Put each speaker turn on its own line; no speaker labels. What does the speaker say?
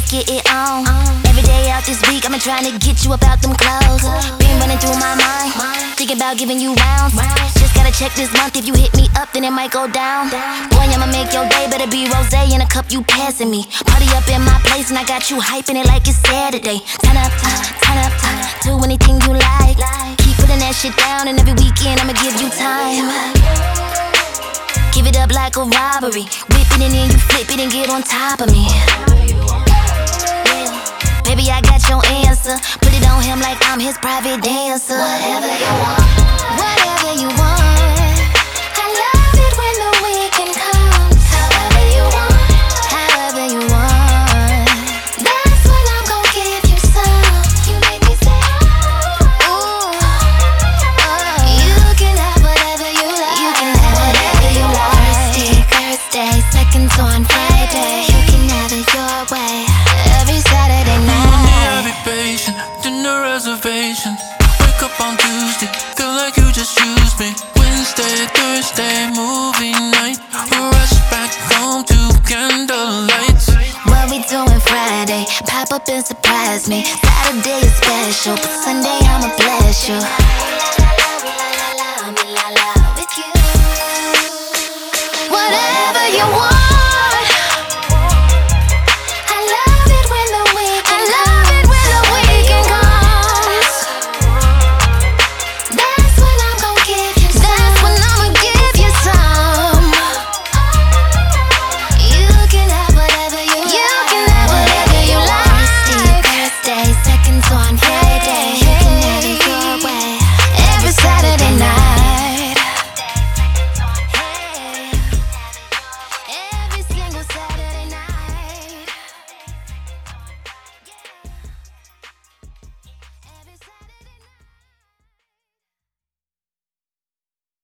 get it on. Every day out this week, I've been trying to get you up out them clothes. Been running through my mind, thinking about giving you rounds. Just gotta check this month, if you hit me up, then it might go down. Boy, I'ma make your day, better be rosé in a cup, you passing me. Party up in my place, and I got you hyping it like it's Saturday. Turn up, do anything you like. Keep putting that shit down, and every weekend I'ma give you time. Give it up like a robbery. Whip it and then you flip it and get on top of me. Yeah. Baby, I got your answer. Put it on him like I'm his private dancer. Whatever you want, whatever you want. I love it when the weekend comes. However you want, however you want. That's when I'm gon' give you some. You make me say, ooh, you can have whatever you like. You can have whatever you like. Thursday, seconds on Friday. You can have it your way. Every Saturday night.
Monday I be patient, dinner reservations. Wake up on Tuesday, feel like you just used me. Wednesday, Thursday, movie night. Rush back home to candlelights.
What we doing Friday? Pop up and surprise me. Saturday is special.